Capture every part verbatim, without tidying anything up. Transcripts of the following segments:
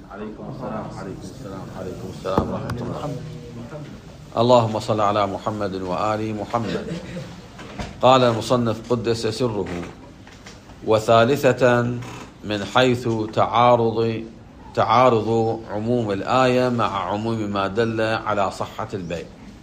عليكم السلام عليكم السلام عليكم السلام ورحمة الله. اللهم صل على محمد وآل محمد. قال المصنف قدس سره: وثالثة من حيث تعارض تعارض عموم الآية مع عموم ما دل على صحة البيع.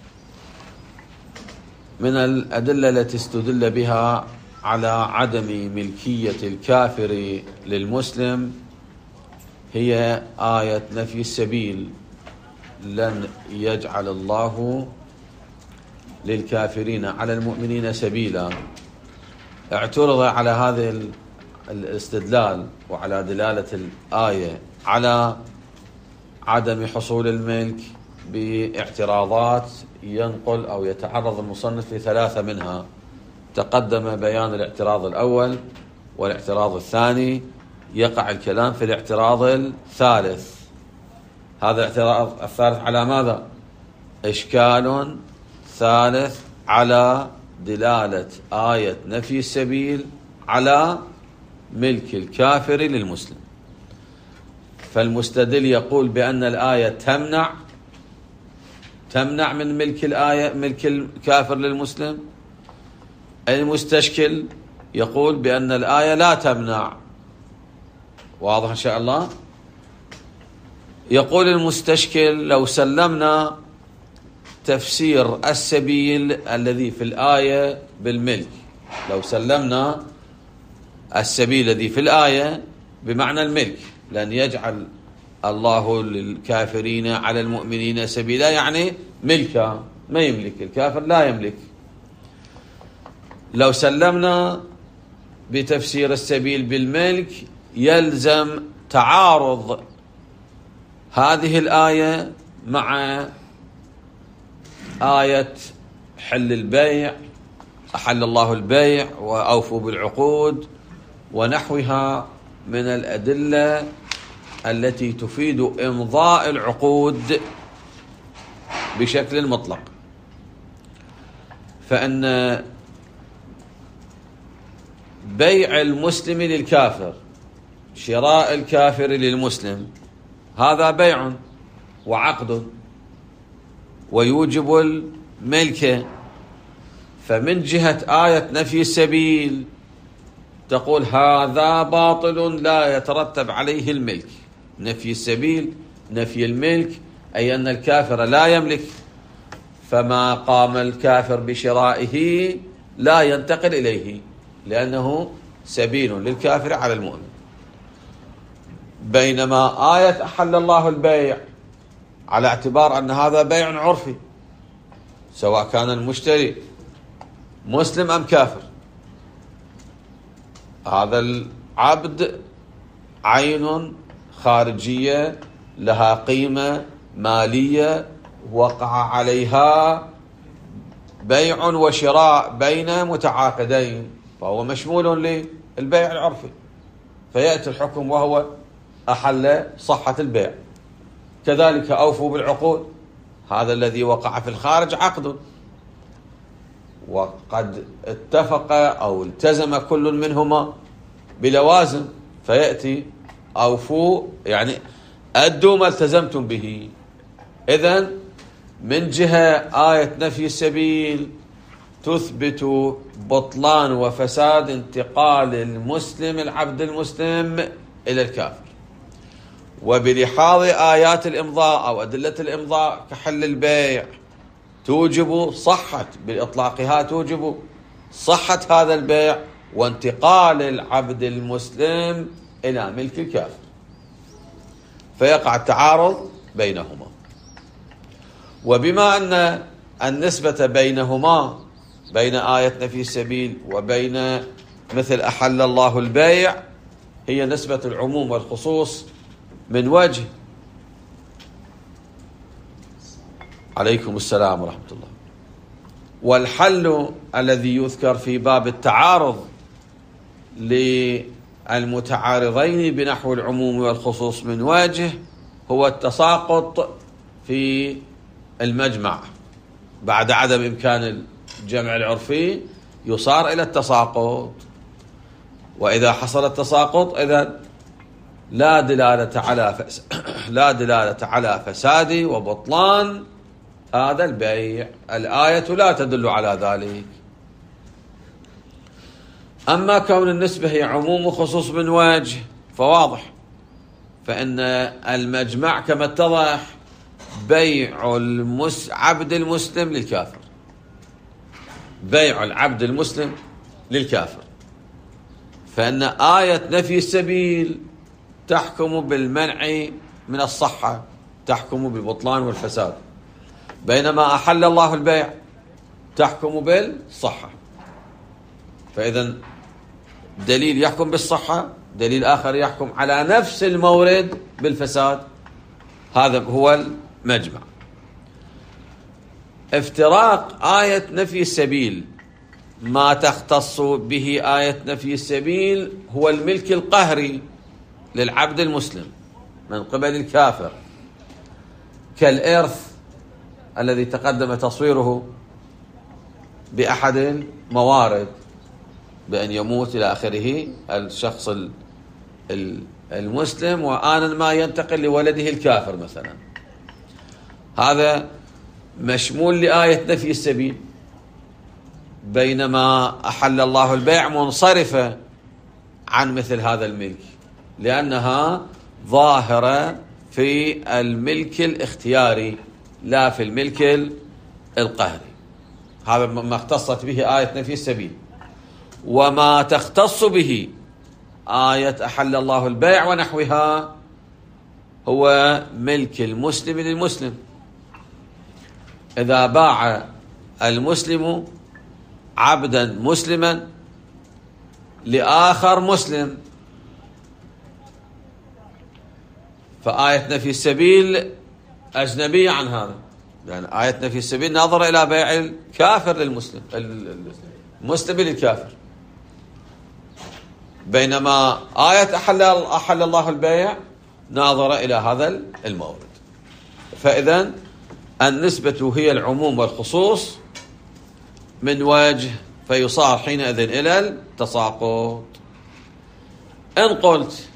من الأدلة التي استدل بها على عدم ملكية الكافر للمسلم هي آية نفي السبيل: لن يجعل الله للكافرين على المؤمنين سبيلا. اعترض على هذا الاستدلال وعلى دلالة الآية على عدم حصول الملك باعتراضات ينقل أو يتعرض المصنف لثلاثة منها. تقدم بيان الاعتراض الأول والاعتراض الثاني، يقع الكلام في الاعتراض الثالث. هذا الاعتراض الثالث على ماذا؟ إشكال ثالث على دلالة آية نفي السبيل على ملك الكافر للمسلم. فالمستدل يقول بأن الآية تمنع تمنع من ملك الآية ملك الكافر للمسلم. المستشكل يقول بأن الآية لا تمنع. واضح إن شاء الله؟ يقول المستشكل: لو سلمنا تفسير السبيل الذي في الآية بالملك، لو سلمنا السبيل الذي في الآية بمعنى الملك، لن يجعل الله للكافرين على المؤمنين سبيلا، يعني ملكا، ما يملك الكافر، لا يملك. لو سلمنا بتفسير السبيل بالملك يلزم تعارض هذه الآية مع آية حل البيع، أحل الله البيع وأوفوا بالعقود ونحوها من الأدلة التي تفيد إمضاء العقود بشكل مطلق. فإن بيع المسلم للكافر، شراء الكافر للمسلم، هذا بيع وعقد ويوجب الملك. فمن جهة آية نفي السبيل تقول هذا باطل لا يترتب عليه الملك. نفي السبيل نفي الملك، أي أن الكافر لا يملك، فما قام الكافر بشرائه لا ينتقل إليه لأنه سبيل للكافر على المؤمن. بينما آية أحل الله البيع على اعتبار أن هذا بيع عرفي، سواء كان المشتري مسلم أم كافر، هذا العبد عين خارجية لها قيمة مالية وقع عليها بيع وشراء بين متعاقدين، فهو مشمول للبيع العرفي، فيأتي الحكم وهو أحل صحة البيع. كذلك أوفوا بالعقود، هذا الذي وقع في الخارج عقد وقد اتفق أو التزم كل منهما بلوازم، فيأتي أوفوا يعني أدوا ما التزمتم به. إذن من جهة آية نفي السبيل تثبت بطلان وفساد انتقال المسلم العبد المسلم إلى الكافر، وبلحاظ آيات الإمضاء أو أدلة الإمضاء كحل البيع توجب صحة، بالإطلاقها توجب صحة هذا البيع وانتقال العبد المسلم إلى ملك الكافر، فيقع التعارض بينهما. وبما أن النسبة بينهما بين آية نفي السبيل وبين مثل أحل الله البيع هي نسبة العموم والخصوص من وجه. عليكم السلام ورحمة الله. والحل الذي يذكر في باب التعارض للمتعارضين بنحو العموم والخصوص من وجه هو التساقط في المجمع. بعد عدم إمكان الجمع العرفي يصار إلى التساقط، وإذا حصل التساقط إذن لا دلالة على فس... لا دلالة على فساد وبطلان هذا البيع، الآية لا تدل على ذلك. أما كون النسبة هي عموم وخصوص من وجه فواضح، فإن المجمع كما اتضح بيع المس... عبد المسلم للكافر، بيع العبد المسلم للكافر، فإن آية نفي السبيل تحكم بالمنع من الصحة، تحكم بالبطلان والفساد، بينما أحل الله البيع تحكم بالصحة. فإذا دليل يحكم بالصحة، دليل آخر يحكم على نفس المورد بالفساد، هذا هو المجمع. افتراق آية نفي السبيل، ما تختص به آية نفي السبيل هو الملك القهري للعبد المسلم من قبل الكافر، كالإرث الذي تقدم تصويره بأحد الموارد بأن يموت إلى آخره الشخص المسلم وآنا ما ينتقل لولده الكافر مثلا، هذا مشمول لآية نفي السبيل، بينما أحل الله البيع منصرفة عن مثل هذا الملك، لأنها ظاهرة في الملك الاختياري لا في الملك القهري. هذا ما اختصت به آية نفي السبيل. وما تختص به آية أحل الله البيع ونحوها هو ملك المسلم للمسلم. إذا باع المسلم عبدا مسلما لآخر مسلم، فآية نفي السبيل أجنبية عن هذا، يعني آية نفي السبيل ناظرة إلى بيع الكافر للمسلم، المسلم للكافر، بينما آية أحل أحل الله البيع ناظرة إلى هذا المورد. فإذا النسبة هي العموم والخصوص من وجه، فيصار حينئذ إلى التساقط. إن قلت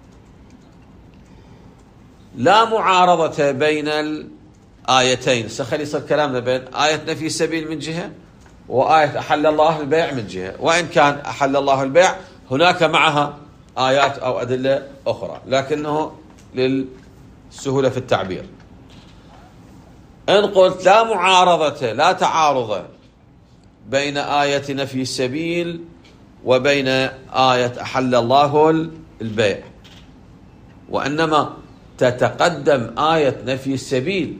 لا معارضة بين الآيتين، سخلي يصير كلامنا بين آية نفي السبيل من جهة وآية أحل الله البيع من جهة، وإن كان أحل الله البيع هناك معها آيات أو أدلة أخرى، لكنه للسهولة في التعبير. إن قلت لا معارضة لا تعارض بين آية نفي السبيل وبين آية أحل الله البيع، وإنما تتقدم آية نفي السبيل،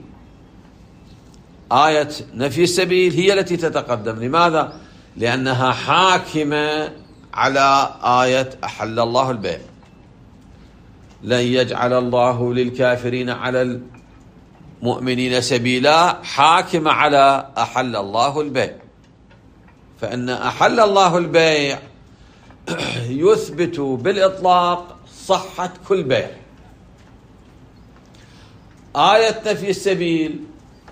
آية نفي السبيل هي التي تتقدم. لماذا؟ لأنها حاكمة على آية أحل الله البيع. لن يجعل الله للكافرين على المؤمنين سبيلا، حاكمة على أحل الله البيع، فإن أحل الله البيع يثبت بالإطلاق صحة كل بيع. آية نفي السبيل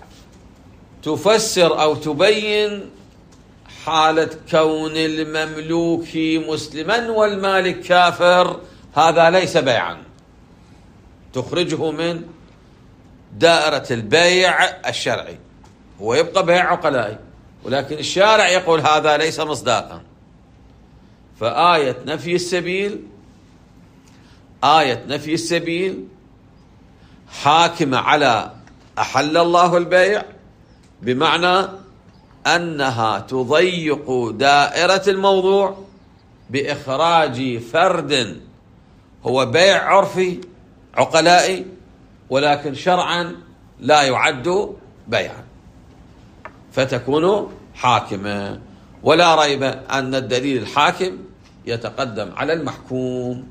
تفسر أو تبين حالة كون المملوك مسلما والمالك كافر، هذا ليس بيعا، تخرجه من دائرة البيع الشرعي، هو يبقى بيع عقلائي، ولكن الشارع يقول هذا ليس مصداقا. فآية نفي السبيل آية نفي السبيل حاكمة على أحل الله البيع، بمعنى أنها تضيق دائرة الموضوع بإخراج فرد هو بيع عرفي عقلائي، ولكن شرعا لا يعد بيعا، فتكون حاكمة. ولا ريب أن الدليل الحاكم يتقدم على المحكوم،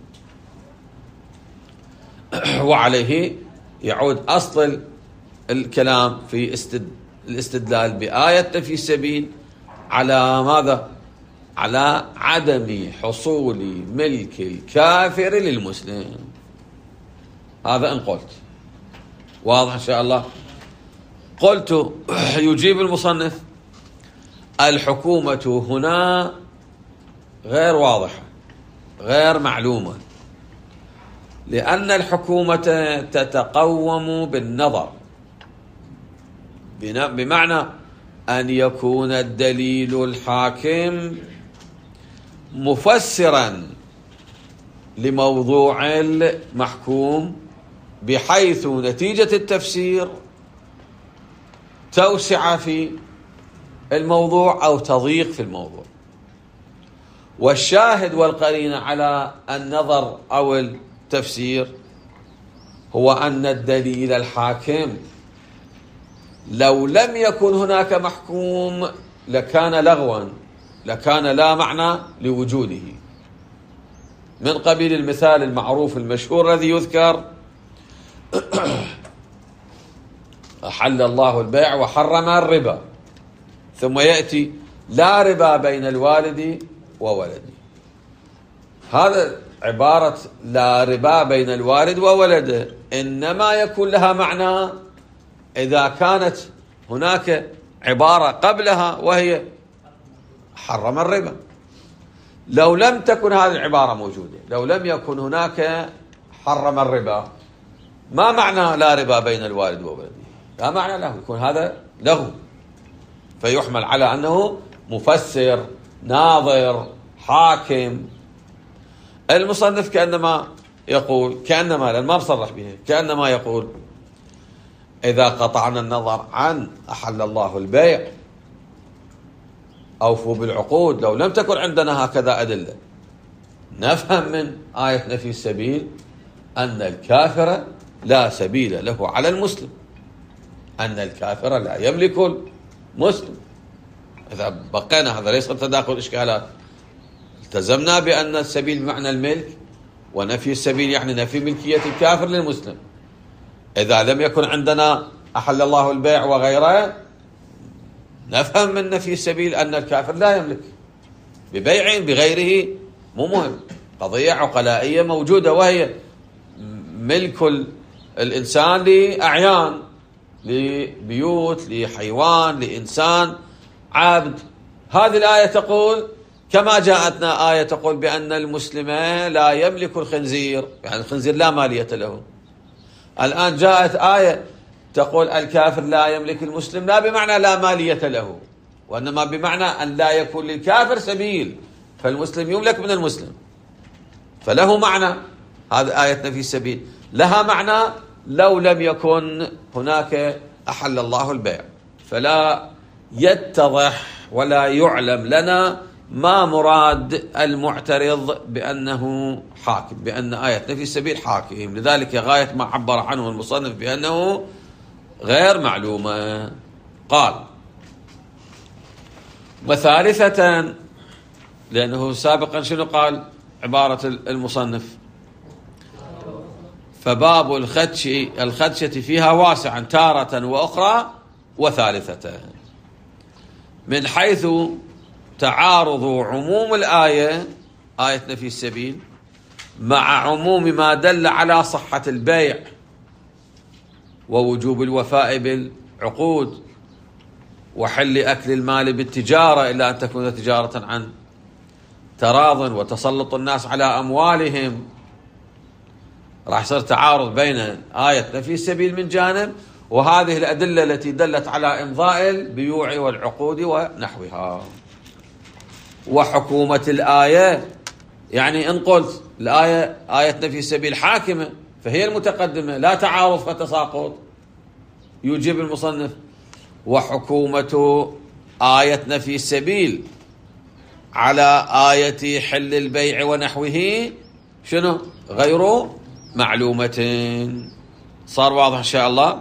وعليه يعود أصل الكلام في الاستدلال بآية نفي السبيل على ماذا؟ على عدم حصول ملك الكافر للمسلم. هذا إن قلت واضح إن شاء الله. قلت يجيب المصنف الحكومة هنا غير واضحة غير معلومة، لأن الحكومة تتقوم بالنظر، بمعنى أن يكون الدليل الحاكم مفسرا لموضوع المحكوم، بحيث نتيجة التفسير توسع في الموضوع أو تضيق في الموضوع. والشاهد والقرينة على النظر أو التفسير هو أن الدليل الحاكم لو لم يكن هناك محكوم لكان لغوا، لكان لا معنى لوجوده، من قبيل المثال المعروف المشهور الذي يذكر: أحل الله البيع وحرم الربا، ثم يأتي: لا ربا بين الوالد وولده. هذا عبارة لا ربا بين الوالد وولده إنما يكون لها معنى إذا كانت هناك عبارة قبلها وهي حرم الربا. لو لم تكن هذه العبارة موجودة، لو لم يكن هناك حرم الربا، ما معنى لا ربا بين الوالد وولده؟ لا معنى له، يكون هذا له، فيحمل على أنه مفسر ناظر حاكم. المصنف كأنما يقول، كأنما لأن ما مصرح به، كأنما يقول: إذا قطعنا النظر عن أحل الله البيع أوفوا بالعقود، لو لم تكن عندنا هكذا أدلة نفهم من آية نفي السبيل أن الكافر لا سبيل له على المسلم، أن الكافر لا يملك المسلم. إذا بقينا هذا ليس تداخل إشكالات، التزمنا بأن السبيل بمعنى الملك، ونفي السبيل يعني نفي ملكية الكافر للمسلم. إذا لم يكن عندنا أحل الله البيع وغيره، نفهم من نفي السبيل أن الكافر لا يملك ببيع بغيره. مو مهم، قضية عقلائية موجودة، وهي ملك الإنسان لأعيان، لبيوت، لحيوان، لإنسان، عبد. هذه الآية تقول كما جاءتنا آية تقول بأن المسلم لا يملك الخنزير، يعني الخنزير لا مالية له. الآن جاءت آية تقول الكافر لا يملك المسلم، لا بمعنى لا مالية له، وإنما بمعنى أن لا يكون للكافر سبيل، فالمسلم يملك من المسلم، فله معنى. هذه آية نفي السبيل لها معنى لو لم يكن هناك أحل الله البيع، فلا يتضح ولا يعلم لنا ما مراد المعترض بأنه حاكم، بأن آية نفي السبيل حاكم. لذلك غاية ما عبر عنه المصنف بأنه غير معلومة. قال: وثالثة، لأنه سابقا شنو قال عبارة المصنف؟ فباب الخدش الخدشة فيها واسعا تارة وأخرى وثالثة، من حيث تعارض عموم الآية آية نفي السبيل مع عموم ما دل على صحة البيع ووجوب الوفاء بالعقود وحل أكل المال بالتجارة إلا أن تكون تجارة عن تراض وتسلط الناس على أموالهم. راح يصير تعارض بين آية نفي السبيل من جانب وهذه الأدلة التي دلت على إمضاء البيوع والعقود ونحوها. وحكومة الآية، يعني إن قلت الآية آية نفي السبيل حاكمة فهي المتقدمة، لا تعارض فتساقط. يجيب المصنف: وحكومة آية نفي السبيل على آية حل البيع ونحوه شنو؟ غير معلومة. صار واضح إن شاء الله.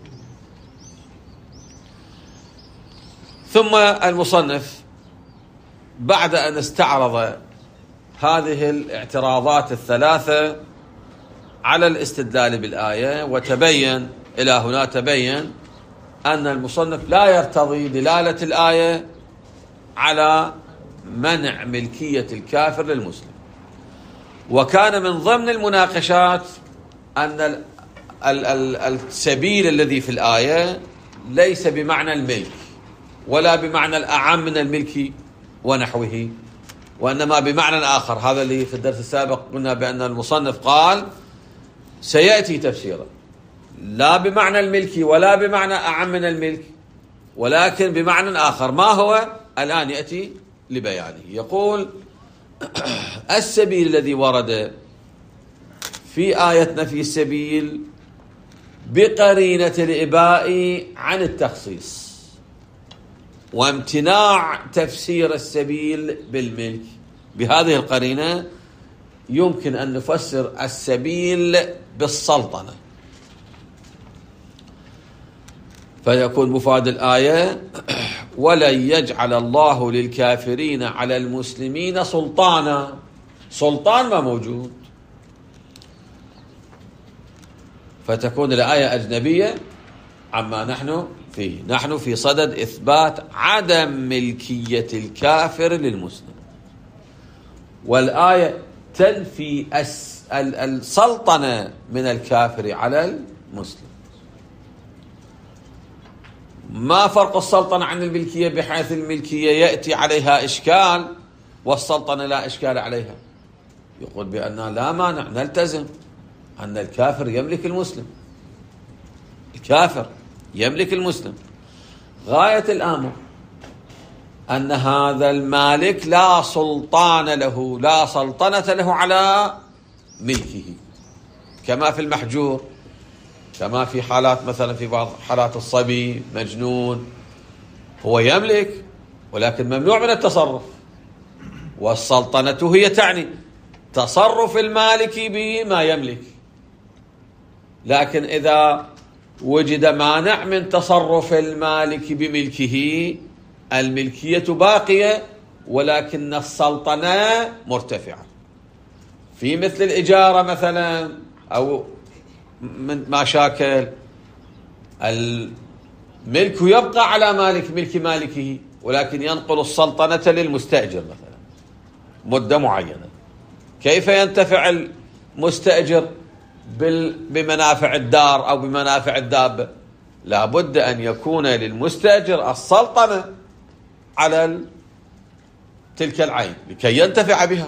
ثم المصنف بعد أن استعرض هذه الاعتراضات الثلاثة على الاستدلال بالآية، وتبين إلى هنا تبين أن المصنف لا يرتضي دلالة الآية على منع ملكية الكافر للمسلم. وكان من ضمن المناقشات أن السبيل الذي في الآية ليس بمعنى الملك ولا بمعنى الأعم من الملك ونحوه، وإنما بمعنى آخر. هذا اللي في الدرس السابق قلنا بأن المصنف قال سيأتي تفسيره لا بمعنى الملكي ولا بمعنى أعم من الملك، ولكن بمعنى آخر. ما هو؟ الآن يأتي لبيانه. يقول السبيل الذي ورد في آية نفي السبيل بقرينة الإباء عن التخصيص وامتناع تفسير السبيل بالملك، بهذه القرينة يمكن أن نفسر السبيل بالسلطنة، فيكون مفاد الآية ولن يجعل الله للكافرين على المسلمين سلطانا. سلطان ما موجود، فتكون الآية أجنبية عما نحن فيه. نحن في صدد إثبات عدم ملكية الكافر للمسلم، والآية تنفي السلطنة من الكافر على المسلم. ما فرق السلطنة عن الملكية؟ بحيث الملكية يأتي عليها إشكال والسلطنة لا إشكال عليها. يقول بأننا لا مانع نلتزم أن الكافر يملك المسلم، الكافر يملك المسلم. غاية الأمر أن هذا المالك لا سلطان له، لا سلطنة له على ملكه، كما في المحجور، كما في حالات مثلا في بعض حالات الصبي مجنون، هو يملك ولكن ممنوع من التصرف، والسلطنة هي تعني تصرف المالك بما يملك. لكن إذا وجد مانع من تصرف المالك بملكه، الملكية باقية ولكن السلطنة مرتفعة. في مثل الإجارة مثلا أو من مشاكل، الملك يبقى على مالك ملك مالكه، ولكن ينقل السلطنة للمستأجر مثلا مدة معينة. كيف ينتفع المستأجر بمنافع الدار أو بمنافع الدابة؟ لا بد أن يكون للمستأجر السلطنة على تلك العين لكي ينتفع بها،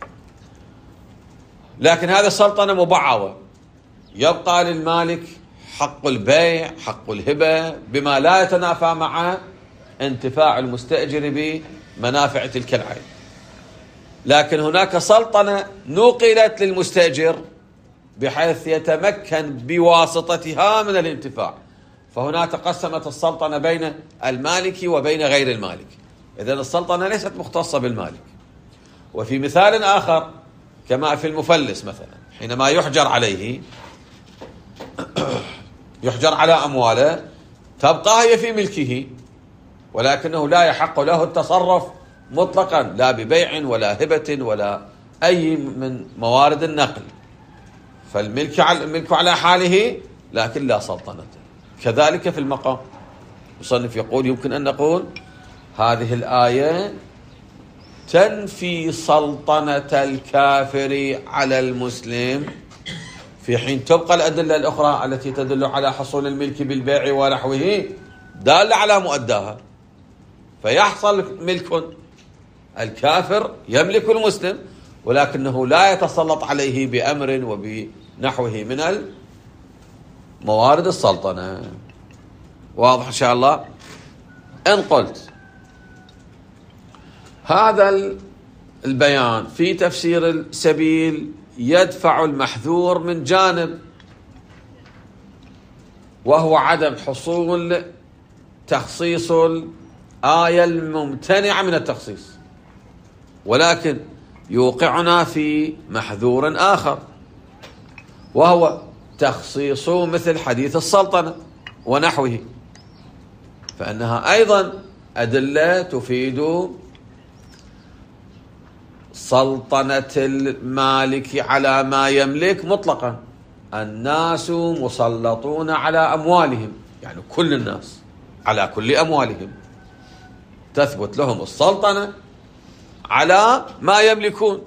لكن هذه السلطنة مبعوة، يبقى للمالك حق البيع حق الهبة بما لا يتنافى مع انتفاع المستأجر بمنافع تلك العين. لكن هناك سلطنة نقلت للمستأجر بحيث يتمكن بواسطتها من الانتفاع، فهنا تقسمت السلطنة بين المالك وبين غير المالك. إذن السلطنة ليست مختصة بالمالك. وفي مثال آخر كما في المفلس مثلا، حينما يحجر عليه يحجر على أمواله، تبقى هي في ملكه، ولكنه لا يحق له التصرف مطلقا، لا ببيع ولا هبة ولا أي من موارد النقل، فالملك على الملك على حاله لكن لا سلطنة. كذلك في المقام. المصنف يقول يمكن أن نقول هذه الآية تنفي سلطنة الكافر على المسلم، في حين تبقى الأدلة الأخرى التي تدل على حصول الملك بالبيع ونحوه دالة على مؤداها، فيحصل ملك. الكافر يملك المسلم ولكنه لا يتسلط عليه بأمر وبنحوه من موارد السلطنة. واضح إن شاء الله؟ إن قلت هذا البيان في تفسير السبيل يدفع المحذور من جانب، وهو عدم حصول تخصيص الآية الممتنعة من التخصيص، ولكن يوقعنا في محذور آخر، وهو تخصيص مثل حديث السلطنة ونحوه، فإنها أيضا أدلة تفيد سلطنة المالك على ما يملك مطلقا. الناس مسلطون على أموالهم، يعني كل الناس على كل أموالهم، تثبت لهم السلطنة على ما يملكون.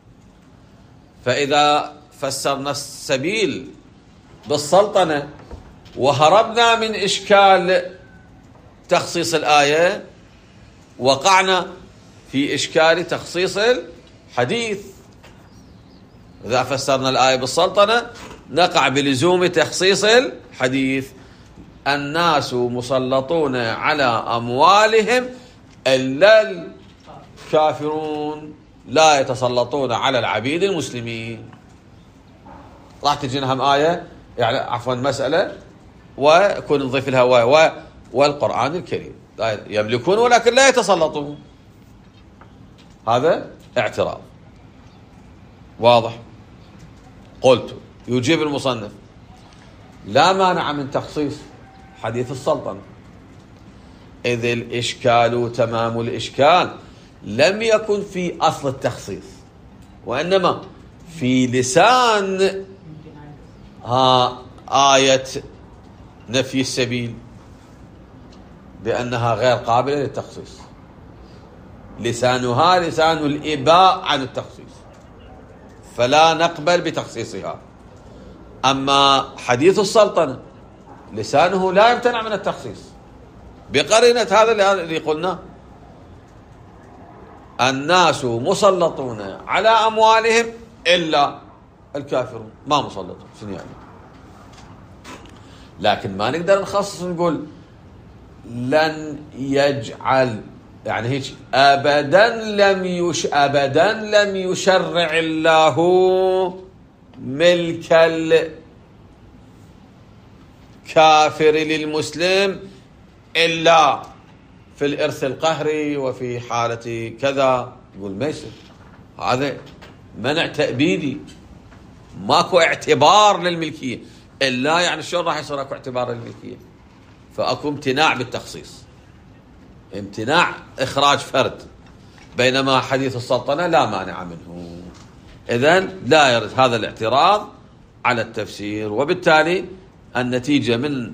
فإذا فسرنا السبيل بالسلطنة وهربنا من إشكال تخصيص الآية، وقعنا في إشكال تخصيص الحديث. إذا فسرنا الآية بالسلطنة نقع بلزوم تخصيص الحديث. الناس مسلطون على أموالهم إلا الكافرون لا يتسلطون على العبيد المسلمين. راح تجينا هم آية يعني عفوا مسألة وكون نضيف لها و والقرآن الكريم لا يملكون ولكن لا يتسلطون. هذا اعتراض واضح. قلت يجيب المصنف لا مانع من تخصيص حديث السلطنة إذ الإشكال تمام الإشكال لم يكن في أصل التخصيص وإنما في لسان ها آية نفي السبيل بأنها غير قابلة للتخصيص. لسانها لسان الإباء عن التخصيص فلا نقبل بتخصيصها. أما حديث السلطنة لسانه لا يمتنع من التخصيص بقرينة هذا اللي قلنا الناس مسلطون على أموالهم إلا الكافرون ما مسلطون. شنو يعني؟ لكن ما نقدر نخصص نقول لن يجعل يعني هيك أبدا لم يش أبدا لم يشرع الله ملك الكافر للمسلم إلا في الإرث القهري وفي حالة كذا. يقول ما يصير هذا منع تأبيدي ماكو اعتبار للملكية إلا يعني شلون راح يصير اكو اعتبار للملكية؟ فاكو امتناع بالتخصيص امتناع إخراج فرد بينما حديث السلطنة لا مانع منه. إذن لا يرد هذا الاعتراض على التفسير. وبالتالي النتيجة من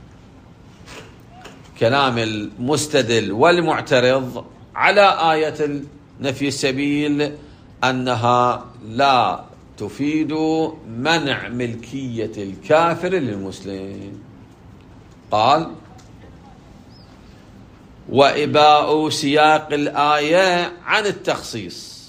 كلام المستدل والمعترض على آية نفي السبيل أنها لا تفيد منع ملكية الكافر للمسلم. قال وإباء سياق الآية عن التخصيص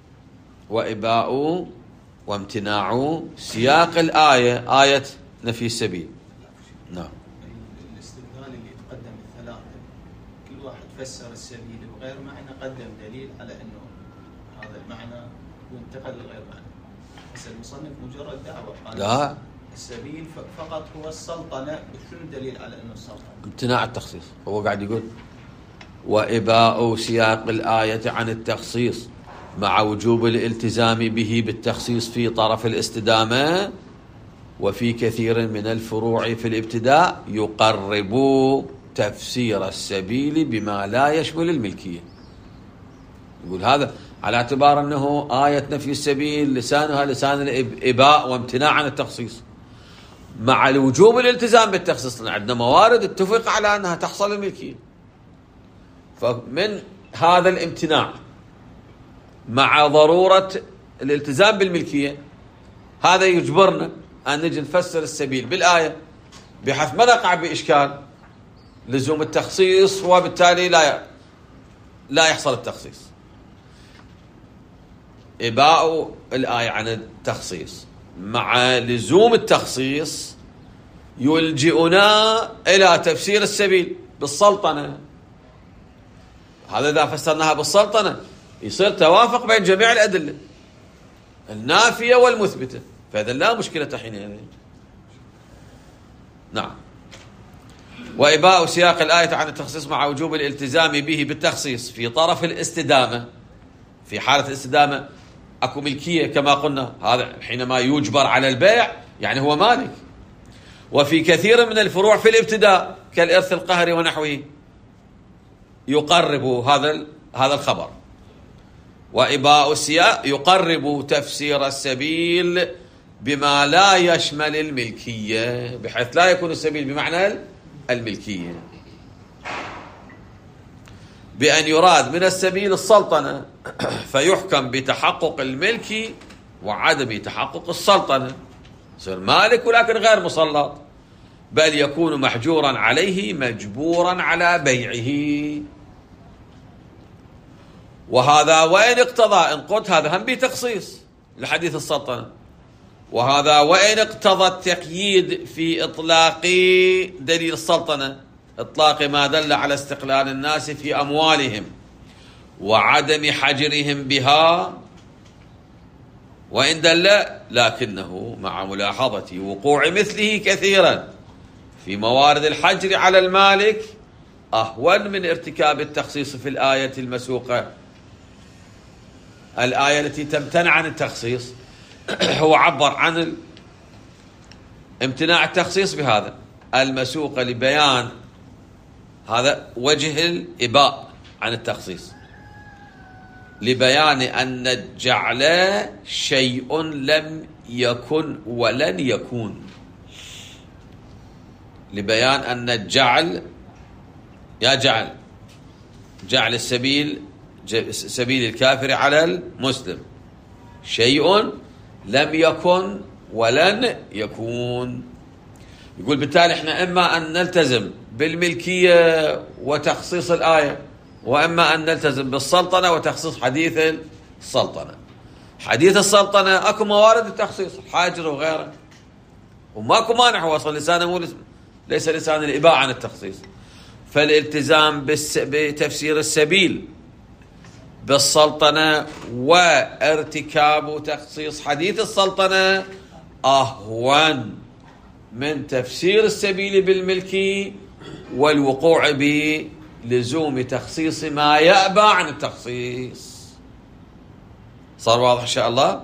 وإباء وامتناع سياق الآية آية نفي السبيل. نعم. الاستدلال اللي تقدم الثلاثة كل واحد فسر السبيل بغير معنى قدم دليل على أنه هذا المعنى وانتقل لغير معنى. بس المصنف مجرد دعوة قال لا السبيل فقط هو السلطنة. شنو الدليل على أنه السلطنة؟ امتناع التخصيص. هو قاعد يقول وإباء سياق الآية عن التخصيص مع وجوب الالتزام به بالتخصيص في طرف الاستدامة وفي كثير من الفروع في الابتداء يقرب تفسير السبيل بما لا يشمل الملكية. يقول هذا على اعتبار أنه آية نفي السبيل لسانها لسان الإباء وامتناع عن التخصيص مع الوجوب الالتزام بالتخصيص. عندنا موارد اتفق على أنها تحصل الملكية. فمن هذا الامتناع مع ضرورة الالتزام بالملكية هذا يجبرنا أن نجي نفسر السبيل بالآية بحيث ما نقع بإشكال لزوم التخصيص وبالتالي لا لا يحصل التخصيص. إباء الآية عن التخصيص مع لزوم التخصيص يلجئنا إلى تفسير السبيل بالسلطنة. هذا إذا فسرناها بالسلطنة يصير توافق بين جميع الأدلة النافية والمثبتة فإذا لا مشكلة حينئذ. نعم. وإباء سياق الآية عن التخصيص مع وجوب الالتزام به بالتخصيص في طرف الاستدامة. في حالة الاستدامة أكو ملكية كما قلنا هذا حينما يجبر على البيع يعني هو مالك. وفي كثير من الفروع في الابتداء كالإرث القهري ونحوه يقرب هذا هذا الخبر. وإباء السياق يقرب تفسير السبيل بما لا يشمل الملكية بحيث لا يكون السبيل بمعنى الملكية بأن يراد من السبيل السلطنة فيحكم بتحقق الملك وعدم تحقق السلطنة. يصير مالك ولكن غير مسلط بل يكون محجورا عليه مجبورا على بيعه. وهذا وين اقتضى إن قلت هذا هم بتخصيص لحديث السلطنة وهذا وإن اقتضى التقييد في إطلاق دليل السلطنة، إطلاق ما دل على استقلال الناس في أموالهم وعدم حجرهم بها، وإن دل لكنه مع ملاحظة وقوع مثله كثيرا في موارد الحجر على المالك أهون من ارتكاب التخصيص في الآية المسوقة، الآية التي تمتنع عن التخصيص. هو عبر عن امتناع التخصيص بهذا المسوقة لبيان هذا وجه الإباء عن التخصيص، لبيان أن الجعل شيء لم يكن ولن يكون، لبيان أن الجعل يا جعل جعل السبيل سبيل الكافر على المسلم شيء لم يكن ولن يكون. يقول بالتالي احنا اما ان نلتزم بالملكية وتخصيص الآية، واما ان نلتزم بالسلطنة وتخصيص حديث السلطنة. حديث السلطنة اكو موارد التخصيص، حاجر وغيره، وماكو مانع، هو اصلا لسانه مو ليس لسان الإباء عن التخصيص. فالالتزام بتفسير السبيل بالسلطنة وارتكاب تخصيص حديث السلطنة أهون من تفسير السبيل بالملكي والوقوع بلزوم تخصيص ما يأبى عن التخصيص. صار واضح إن شاء الله؟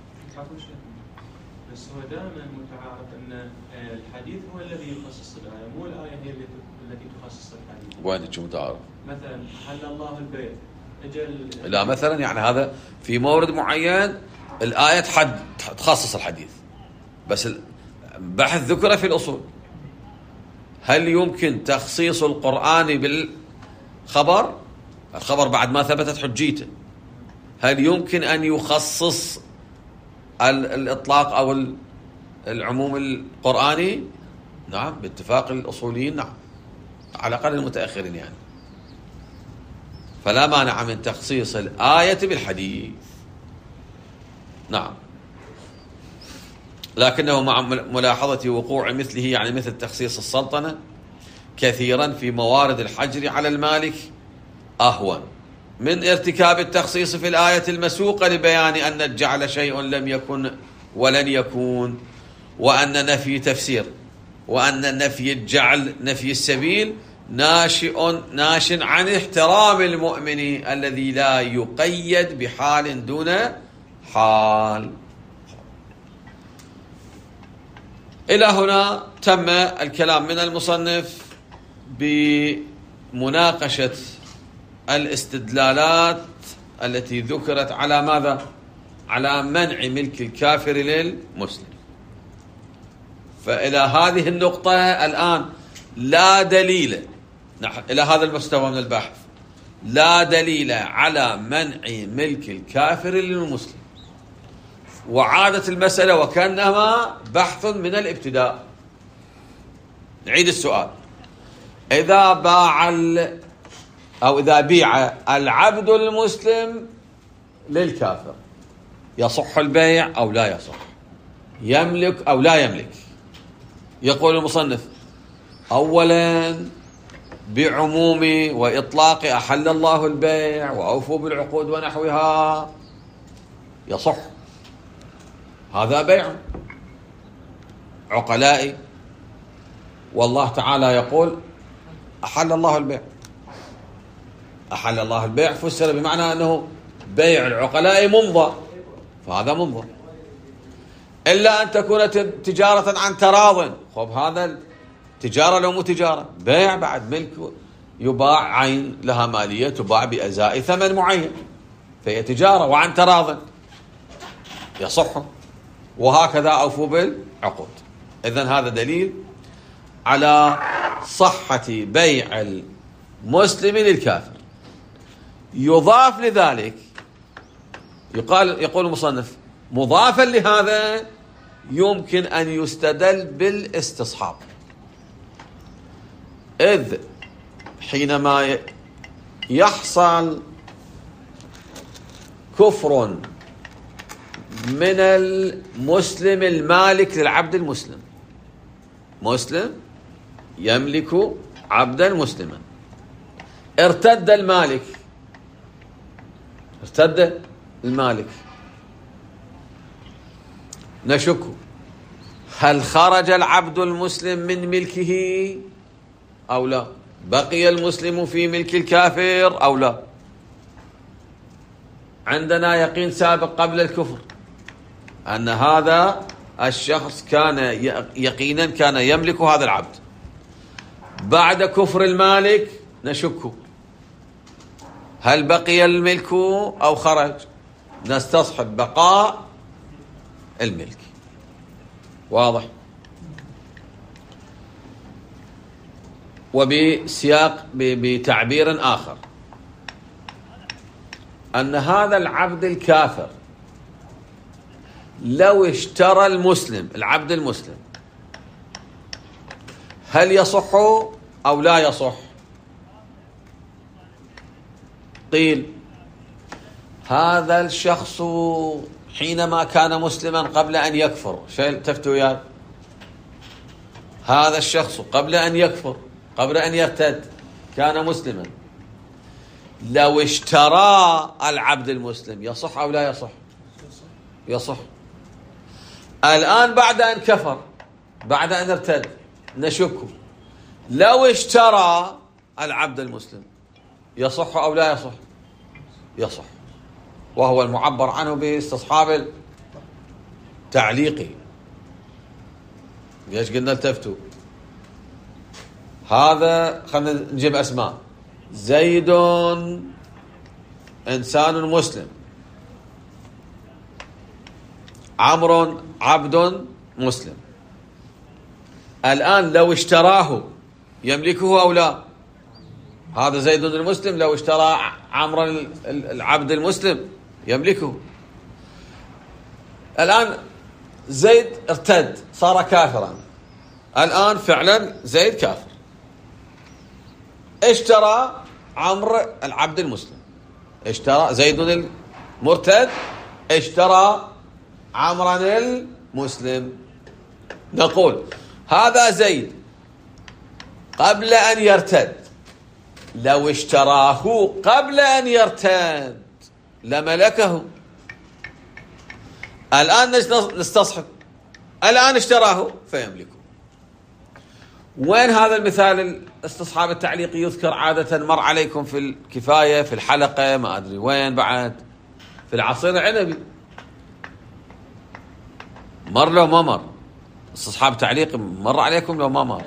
بس هو دائما متعارف أن الحديث هو الذي يخصص الآية، مو الآية هي التي تخصص الحديث. وين شو متعارف؟ مثلا حل الله البيع، أجل لا مثلا يعني هذا في مورد معين الآية تحد تخصص الحديث، بس بحث ذكره في الأصول. هل يمكن تخصيص القرآن بالخبر؟ الخبر بعد ما ثبتت حجيته، هل يمكن أن يخصص الإطلاق أو العموم القرآني؟ نعم باتفاق الأصوليين، نعم على الأقل المتأخرين يعني. فلا مانع من تخصيص الآية بالحديث، نعم، لكنه مع ملاحظة وقوع مثله، يعني مثل تخصيص السلطنة كثيرا في موارد الحجر على المالك أهون من ارتكاب التخصيص في الآية المسوقة لبيان أن الجعل شيء لم يكن ولن يكون، وأن نفي تفسير وأن نفي الجعل نفي السبيل ناشئ ناش عن احترام المؤمن الذي لا يقيد بحال دون حال. إلى هنا تم الكلام من المصنف بمناقشة الاستدلالات التي ذكرت على ماذا؟ على منع ملك الكافر للمسلم. فإلى هذه النقطة الآن لا دليل، إلى هذا المستوى من البحث لا دليل على منع ملك الكافر للمسلم، وعادت المسألة وكأنما بحث من الابتداء. نعيد السؤال: إذا باع أو إذا بيع العبد المسلم للكافر يصح البيع أو لا يصح؟ يملك أو لا يملك؟ يقول المصنف: أولا بعموم وإطلاق أحل الله البيع وأوفوا بالعقود ونحوها يصح، هذا بيع عقلائي، والله تعالى يقول أحل الله البيع. أحل الله البيع فسر بمعنى أنه بيع العقلاء ممضى، فهذا ممضى، إلا أن تكون تجارة عن تراض. خب هذا تجارة لو مو تجارة، بيع بعد ملك، يباع عين لها مالية تباع بأزاء ثمن معين، فهي تجارة وعن تراض يصح، وهكذا أوفوا بالعقود. إذن هذا دليل على صحة بيع المسلم للكافر. يضاف لذلك، يقال يقول المصنف مضافا لهذا يمكن أن يستدل بالاستصحاب، إذ حينما يحصل كفر من المسلم المالك للعبد المسلم. مسلم يملك عبدا مسلما، ارتد المالك، ارتد المالك، نشك هل خرج العبد المسلم من ملكه أو لا؟ بقي المسلم في ملك الكافر أو لا؟ عندنا يقين سابق قبل الكفر أن هذا الشخص كان يقينا كان يملك هذا العبد. بعد كفر المالك نشك هل بقي الملك أو خرج؟ نستصحب بقاء الملك. واضح؟ وبسياق بتعبير آخر أن هذا العبد الكافر لو اشترى المسلم، العبد المسلم، هل يصح أو لا يصح؟ قيل هذا الشخص حينما كان مسلما قبل أن يكفر، شيء تفتوا وياي، هذا الشخص قبل أن يكفر قبل أن يرتد كان مسلما، لو اشترى العبد المسلم يصح أو لا يصح؟ يصح. الآن بعد أن كفر بعد أن ارتد نشك لو اشترى العبد المسلم يصح أو لا يصح؟ يصح، وهو المعبر عنه باستصحاب تعليقي. ليش قلنا التفتوا؟ هذا خلينا نجيب أسماء. زيد إنسان مسلم، عمرو عبد مسلم. الآن لو اشتراه يملكه أو لا؟ هذا زيد المسلم لو اشترى عمرو العبد المسلم يملكه. الآن زيد ارتد صار كافرا، الآن فعلا زيد كافر، اشترى عمرو العبد المسلم، اشترى زيد المرتد اشترى عمرو المسلم. نقول هذا زيد قبل أن يرتد، لو اشتراه قبل أن يرتد لملكه. الآن نستصحب، الآن اشتراه فيملكه. وين هذا المثال الاستصحاب التعليقي يذكر عادة؟ مر عليكم في الكفاية، في الحلقة، ما أدري وين بعد، في العصير العنبي مر لو ما مر؟ استصحاب التعليقي مر عليكم لو ما مر؟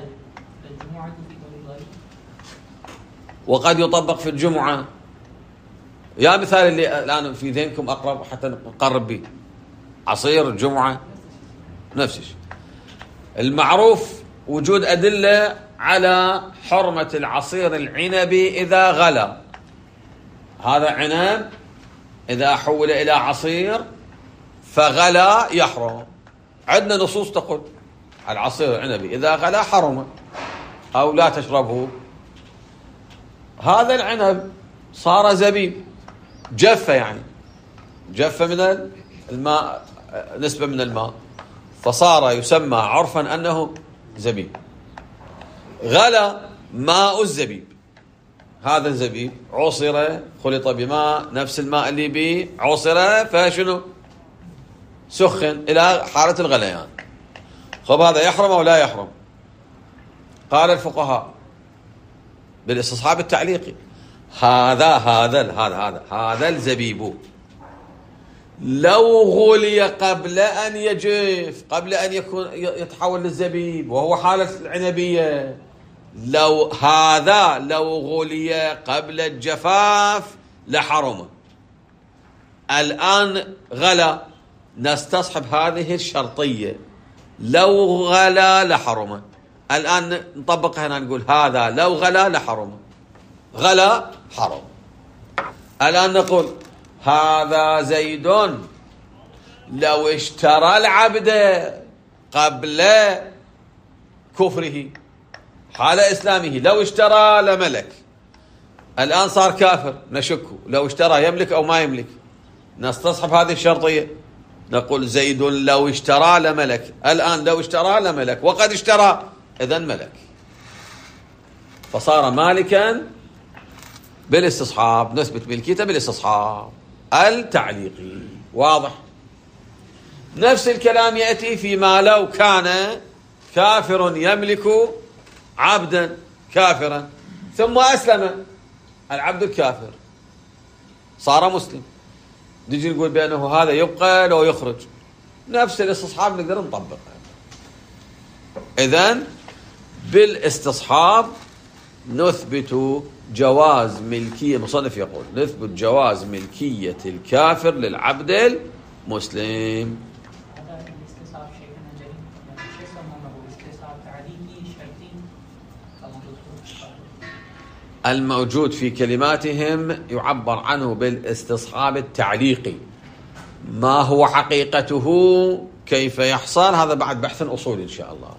وقد يطبق في الجمعة. يا مثال اللي الآن في ذهنكم أقرب حتى نقرب به، عصير الجمعة نفس الشيء. المعروف وجود أدلة على حرمة العصير العنبي إذا غلى. هذا عنب إذا حول إلى عصير فغلى يحرم. عندنا نصوص تقول العصير العنبي إذا غلى حرم أو لا تشربه. هذا العنب صار زبيب، جف، يعني جف من الماء، نسبة من الماء، فصار يسمى عرفا أنه زبيب. غلى ماء الزبيب، هذا الزبيب عصر خلط بماء، نفس الماء اللي به عصر فشنو سخن إلى حالة الغليان. خب هذا يحرم أو لا يحرم؟ قال الفقهاء بالاستصحاب التعليقي هذا هذا هذا هذا هذا الزبيب لو غلي قبل أن يجف، قبل أن يكون يتحول للزبيب وهو حالة العنبية، لو هذا لو غلي قبل الجفاف لحرم. الآن غلى، نستصحب هذه الشرطية، لو غلى لحرم. الآن نطبق هنا نقول هذا لو غلى لحرم، غلى حرم. الآن نقول هذا زيد لو اشترى العبد قبل كفره حال إسلامه، لو اشترى لملك، الآن صار كافر، نشك لو اشترى يملك أو ما يملك. نستصحب هذه الشرطية، نقول زيد لو اشترى لملك، الآن لو اشترى لملك وقد اشترى، إذن ملك، فصار مالكا بالاستصحاب، نثبت ملكيته بالاستصحاب التعليقي. واضح؟ نفس الكلام يأتي فيما لو كان كافر يملك عبدا كافرا ثم أسلم العبد الكافر صار مسلم، نجي نقول بأنه هذا يبقى لو يخرج، نفس الاستصحاب نقدر نطبقه. إذن بالاستصحاب نثبت جواز ملكية، المصنف يقول نثبت جواز ملكية الكافر للعبد المسلم. هذا الاستصحاب شيخنا جريم، يعني شو يسمونه استصحاب تعليقي شرطي أو الموجود في كلماتهم يعبر عنه بالاستصحاب التعليقي، ما هو حقيقته كيف يحصل هذا بعد بحث أصولي إن شاء الله.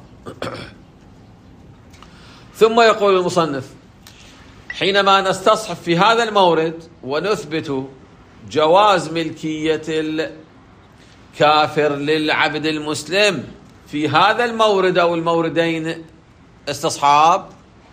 ثم يقول المصنف حينما نستصحب في هذا المورد ونثبت جواز ملكية الكافر للعبد المسلم في هذا المورد أو الموردين استصحاب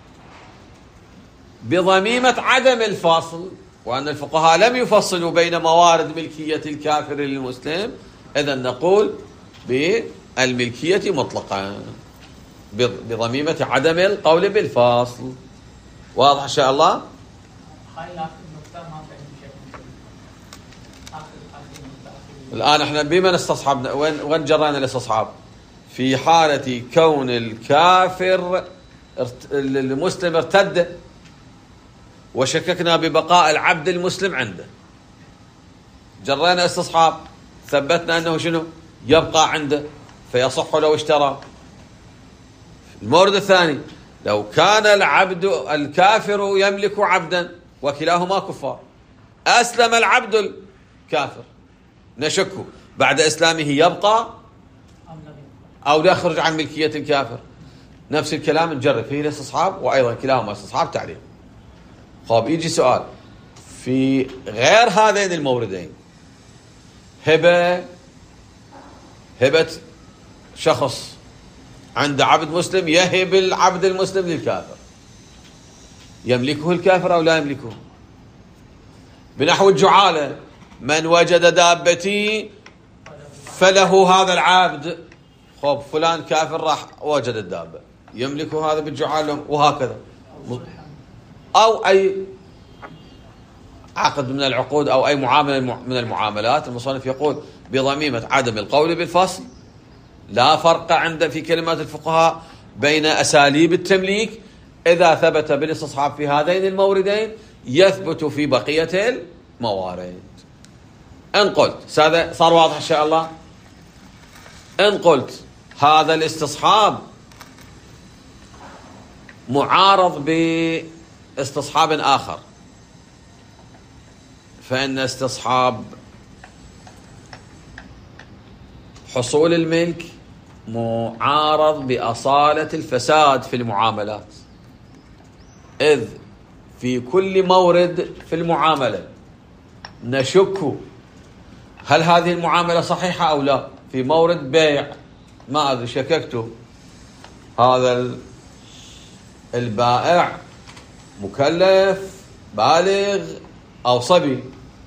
بضميمة عدم الفصل، وأن الفقهاء لم يفصلوا بين موارد ملكية الكافر للمسلم، إذن نقول بالملكية مطلقا بضميمة عدم القول بالفصل. واضح إن شاء الله؟ الآن احنا بما نستصحب، وين وين جرينا الاستصحاب؟ في حالة كون الكافر المسلم ارتد وشككنا ببقاء العبد المسلم عنده، جرينا استصحاب ثبتنا أنه شنو؟ يبقى عنده فيصح لو اشترى. المورد الثاني لو كان العبد الكافر يملك عبدا وكلاهما كفار، أسلم العبد الكافر، نشك بعد إسلامه يبقى أو لا يخرج عن ملكية الكافر، نفس الكلام نجرب فيه الاستصحاب وأيضا كلاهما استصحاب تعليق. طيب يجي سؤال في غير هذين الموردين، هبة هبة شخص عند عبد مسلم يهب العبد المسلم للكافر، يملكه الكافر أو لا يملكه؟ بنحو الجعالة، من وجد دابتي فله هذا العبد، خب فلان كافر راح وجد الدابة يملكه هذا بالجعالة، وهكذا. أو أي عقد من العقود أو أي معاملة من المعاملات، المصنف يقول بضميمة عدم القول بالفصل، لا فرق عند في كلمات الفقهاء بين أساليب التمليك، إذا ثبت بالاستصحاب في هذين الموردين يثبت في بقية الموارد. إن قلت هذا صار واضح إن شاء الله. إن قلت هذا الاستصحاب معارض باستصحاب آخر، فإن استصحاب حصول الملك معارض بأصالة الفساد في المعاملات، إذ في كل مورد في المعاملة نشك هل هذه المعاملة صحيحة أو لا. في مورد بيع ما أدري شككته هذا البائع مكلف بالغ أو صبي،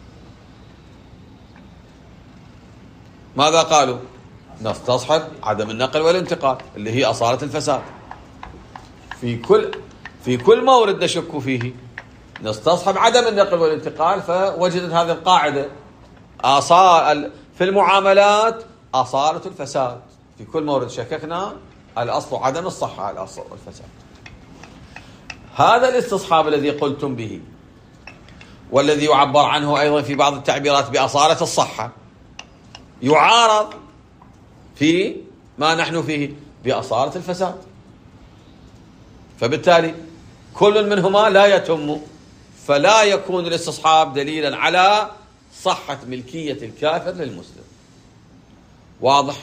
ماذا قالوا؟ نستصحب عدم النقل والانتقال اللي هي أصالة الفساد. في كل في كل مورد نشك فيه نستصحب عدم النقل والانتقال، فوجدت هذه القاعدة أصال في المعاملات أصالة الفساد، في كل مورد شككنا الأصل عدم الصحة، الأصل الفساد. هذا الاستصحاب الذي قلتم به والذي يعبر عنه أيضا في بعض التعبيرات بأصالة الصحة يعارض في ما نحن فيه بأصالة الفساد، فبالتالي كل منهما لا يتم، فلا يكون الاستصحاب دليلا على صحة ملكية الكافر للمسلم. واضح؟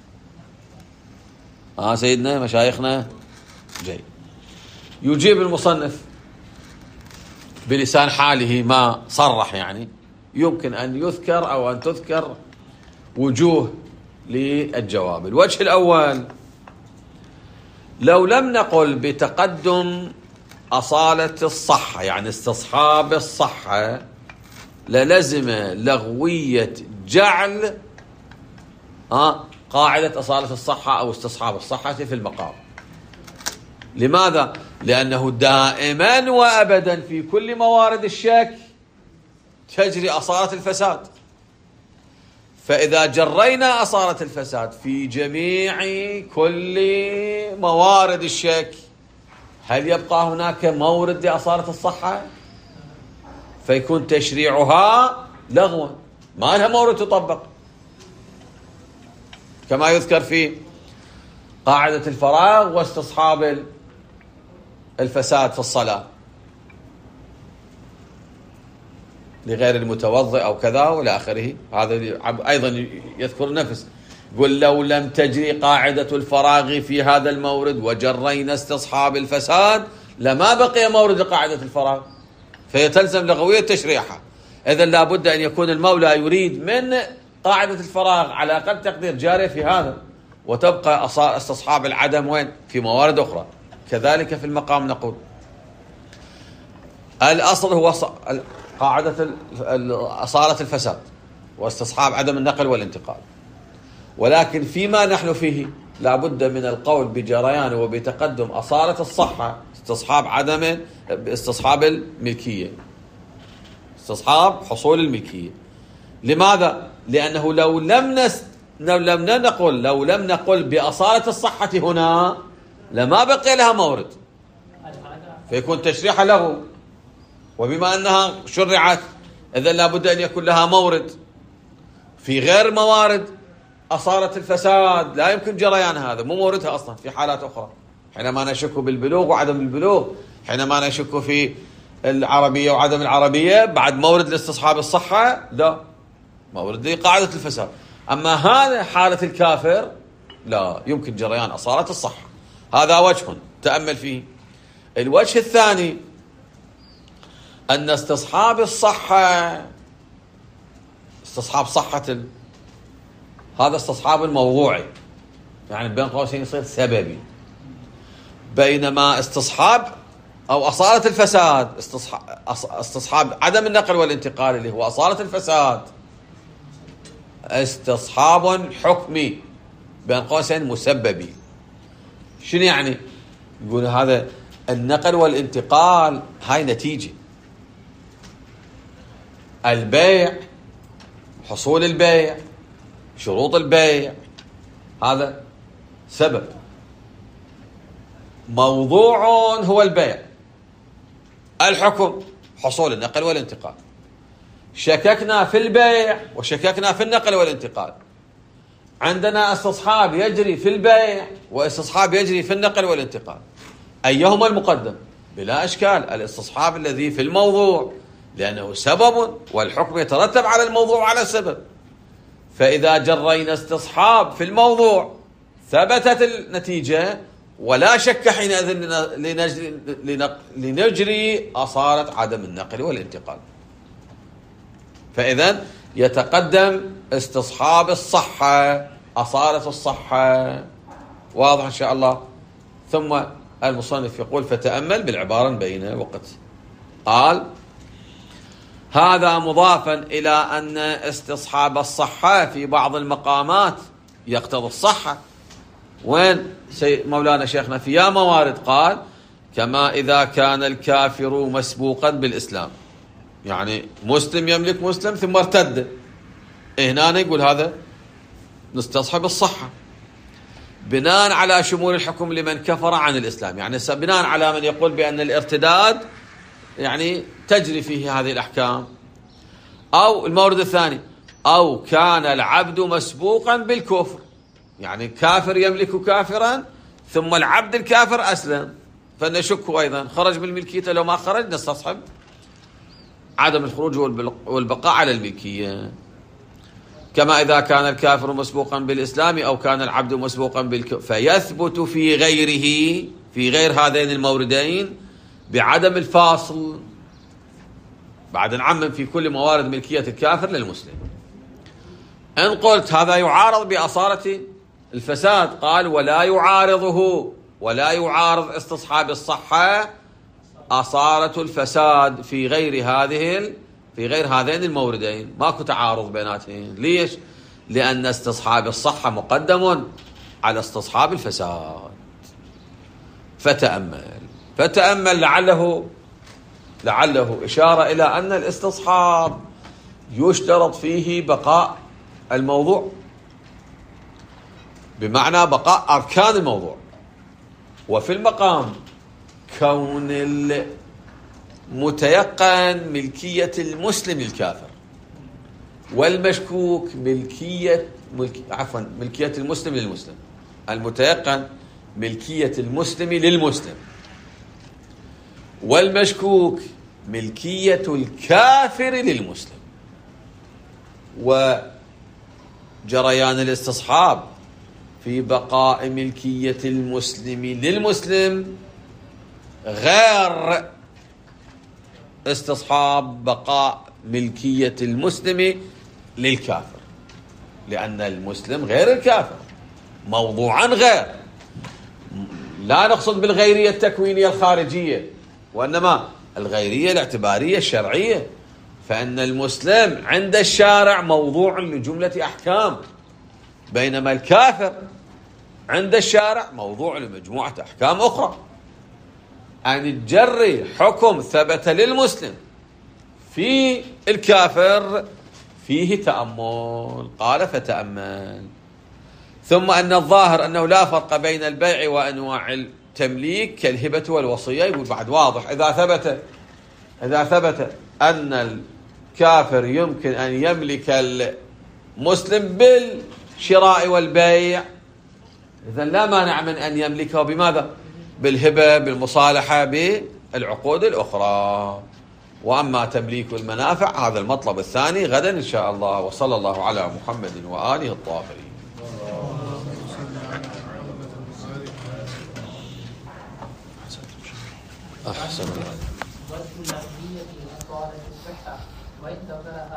ها سيدنا مشايخنا جيد. يجيب المصنف بلسان حاله ما صرح، يعني يمكن أن يذكر أو أن تذكر وجوه للجواب. الوجه الأول: لو لم نقل بتقدم أصالة الصحة يعني استصحاب الصحة، للزم لغوية جعل آه قاعدة أصالة الصحة أو استصحاب الصحة في المقام. لماذا؟ لأنه دائما وأبدا في كل موارد الشك تجري أصالة الفساد، فإذا جرينا أصالة الفساد في جميع كل موارد الشك، هل يبقى هناك مورد لأصالة الصحة؟ فيكون تشريعها لغوا، ما لها مورد تطبق، كما يذكر في قاعدة الفراغ واستصحاب الفساد في الصلاة لغير المتوضئ أو كذا وإلى آخره. هذا أيضا يذكر نفس، يقول: لو لم تجري قاعدة الفراغ في هذا المورد وجرينا استصحاب الفساد لما بقي مورد لقاعدة الفراغ، فيتلزم لغوية تشريعها. إذن لابد أن يكون المولى يريد من قاعدة الفراغ على أقل تقدير جارية في هذا، وتبقى استصحاب العدم وين؟ في موارد أخرى. كذلك في المقام نقول الأصل هو قاعدة أصالة الفساد واستصحاب عدم النقل والانتقال، ولكن فيما نحن فيه لابد من القول بجريان وبتقدم أصالة الصحة، استصحاب عدم استصحاب الملكية، استصحاب حصول الملكية. لماذا؟ لأنه لو لم نس لو لم نقل لو لم نقل بأصالة الصحة هنا لما بقي لها مورد، فيكون تشريحها له، وبما أنها شرعت إذن لابد أن يكون لها مورد. في غير موارد أصالة الفساد لا يمكن جريان هذا، مو موردها أصلا في حالات أخرى، حينما نشك بالبلوغ وعدم البلوغ، حينما نشك في العربية وعدم العربية، بعد مورد لاستصحاب الصحة لا، مورد لقاعدة الفساد. أما هذا حالة الكافر لا يمكن جريان أصالة الصحة. هذا وجه تأمل فيه. الوجه الثاني أن استصحاب الصحة استصحاب صحة ال... هذا استصحاب الموضوعي، يعني بين قوسين يصير سببي، بينما استصحاب أو أصالة الفساد استصحاب, استصحاب عدم النقل والانتقال اللي هو أصالة الفساد استصحاب حكمي بين قوسين مسببي. شنو يعني؟ يقول هذا النقل والانتقال هاي نتيجة، البيع، حصول البيع، شروط البيع، هذا سبب. موضوع هو البيع، الحكم حصول النقل والانتقال. شككنا في البيع وشككنا في النقل والانتقال، عندنا استصحاب يجري في البيع واستصحاب يجري في النقل والانتقال، أيهما المقدم؟ بلا إشكال الاستصحاب الذي في الموضوع، لأنه سبب والحكم يترتب على الموضوع وعلى السبب. فإذا جرينا استصحاب في الموضوع ثبتت النتيجة ولا شك حينئذ لنجري, لنجري أصالة عدم النقل والانتقال. فإذا يتقدم استصحاب الصحة، أصالة الصحة. واضح إن شاء الله. ثم المصنف يقول: فتأمل بالعبارة بين وقت. قال: هذا مضافا إلى أن استصحاب الصحة في بعض المقامات يقتضي الصحة. وين مولانا شيخنا في يا موارد؟ قال: كما إذا كان الكافر مسبوقا بالإسلام، يعني مسلم يملك مسلم ثم ارتد، هنا يقول هذا نستصحب الصحة بناء على شمول الحكم لمن كفر عن الإسلام، يعني بناء على من يقول بأن الارتداد يعني تجري فيه هذه الأحكام. أو المورد الثاني: أو كان العبد مسبوقا بالكفر، يعني كافر يملك كافرا ثم العبد الكافر أسلم، فنشك أيضا خرج بالملكية، لو ما خرج نستصحب عدم الخروج والبقاء على الملكية. كما إذا كان الكافر مسبوقا بالإسلام أو كان العبد مسبوقا بالكفر، فيثبت في غيره في غير هذين الموردين بعدم الفاصل، بعد نعمم في كل موارد ملكية الكافر للمسلم. إن قلت هذا يعارض بأصالة الفساد، قال ولا يعارضه، ولا يعارض استصحاب الصحة أصالة الفساد في غير هذه في غير هذين الموردين، ماكو تعارض بيناتهم. ليش؟ لأن استصحاب الصحة مقدم على استصحاب الفساد. فتأمل فتأمل لعله لعله إشارة إلى أن الاستصحاب يشترط فيه بقاء الموضوع، بمعنى بقاء أركان الموضوع، وفي المقام كون المتيقن ملكية المسلم للكافر، والمشكوك ملكية ملك عفوا ملكية المسلم للمسلم، المتيقن ملكية المسلم للمسلم، والمشكوك ملكية الكافر للمسلم. وجريان الاستصحاب في بقاء ملكية المسلم للمسلم غير استصحاب بقاء ملكية المسلم للكافر، لأن المسلم غير الكافر موضوعا غير. لا نقصد بالغيرية التكوينية الخارجية، وإنما الغيرية الاعتبارية الشرعية، فإن المسلم عند الشارع موضوع لجملة أحكام، بينما الكافر عند الشارع موضوع لمجموعة أحكام أخرى. أن تجري حكم ثبت للمسلم في الكافر فيه تأمل. قال فتأمل. ثم أن الظاهر أنه لا فرق بين البيع وأنواع التمليك كالهبة والوصية. يقول بعد واضح إذا ثبت إذا ثبت أن الكافر يمكن أن يملك المسلم بالشراء والبيع، إذن لا مانع من أن يملكه بماذا؟ بالهبة، بالمصالحة، بالعقود الأخرى. وأما تمليك المنافع هذا المطلب الثاني غدا إن شاء الله. وصلى الله على محمد وآله الطاهرين. أحسن الله.